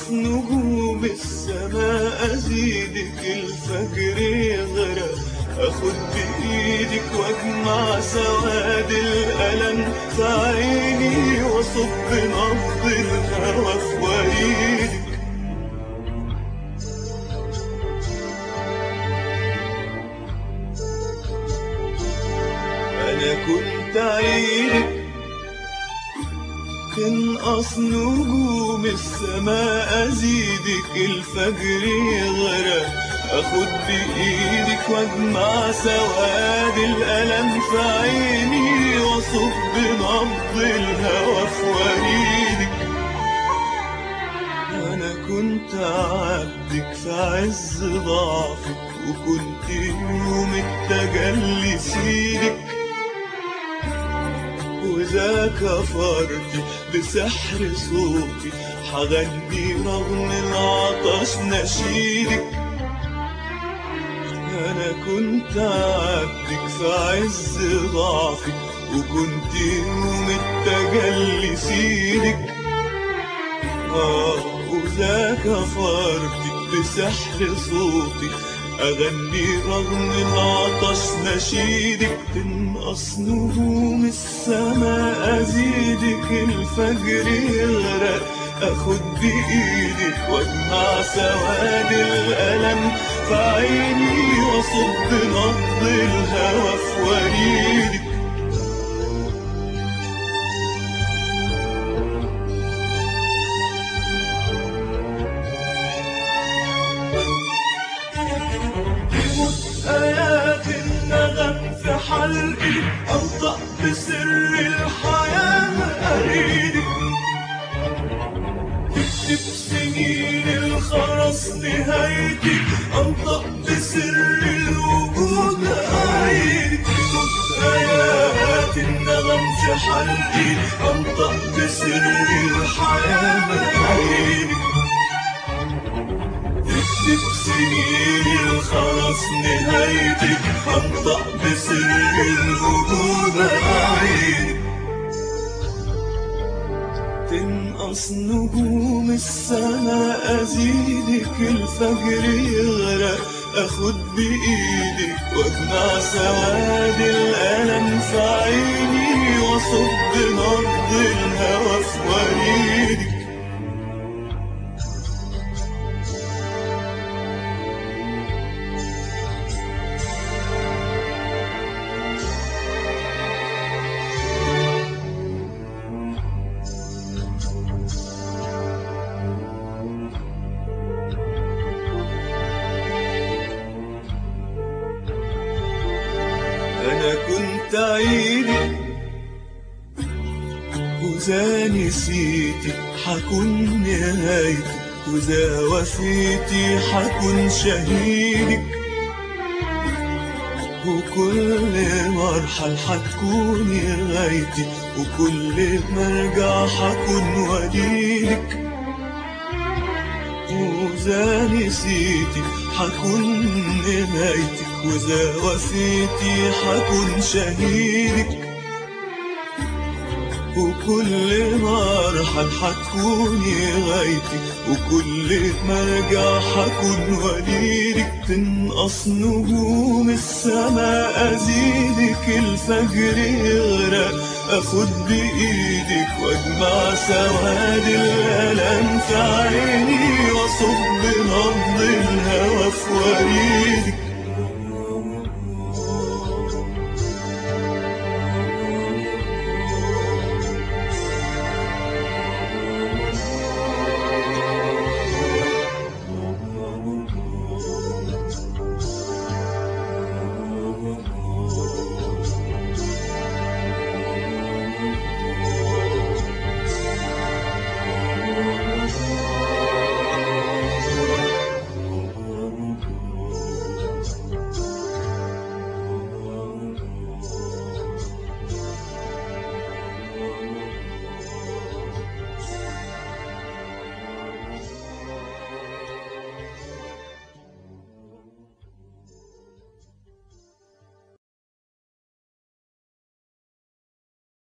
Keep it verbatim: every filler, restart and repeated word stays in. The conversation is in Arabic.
نجوم السماء أزيدك الفجر يغرق، أخد بإيدك وأجمع سواد الألم في عيني وأصب نبض الهوى في وريدك. أنا كنت عينك تنقص نجوم السماء أزيدك الفجر يغرق، أخد بإيدك وأجمع سواد الألم في عيني وأصب نبض الهوى في وريدك. أنا كنت عبدك في عز ضعفك وكنت يوم التجلي سيدك، وإذا كفرت بسحر صوتي حغني رغم العطش نشيدك. أنا كنت عبدك في عز ضعفي وكنت يوم التجلي سيدك، آه وإذا كفرت بسحر صوتي أغني رغم العطش نشيدك. تنقص نجوم السماء أزيدك الفجر يغرق، أخد بإيدك وأجمع سواد الألم في عيني وأصب نبض الهوى في وريدك. آيات النغم في حلقي أنطق بسر الحياة أريدك، تكتب سنين الخرس نهايتك أنطق بسر الوجود أعيدك. آيات النغم في حلقي أنطق بسر الحياة أريدك، تكتب سنين الخرس نهايتك أنطق بسر الوجود أعيدك. تنقص نجوم السماء أزيدك الفجر يغرق، أخد بإيدك وأجمع سواد الألم في عيني وأصب نبض الهوى في وريدك. أنا كنت عينك وإذا نسيتي حكون نهايتك، وإذا وفيتي حكون شهيدك، وكل مرحل حتكوني غايتي، وكل مرجع حكون وليدك. وإذا نسيتي حكون نهايتك، وإذا وفيتي حكون شهيدك، وكل مرحل حتكوني غايتي، وكل مرجع حكون وليدك. تنقص نجوم السماء أزيدك الفجر يغرق، أخد بإيدك وأجمع سواد الألم في عيني وأصب نبض الهوى في وريدك.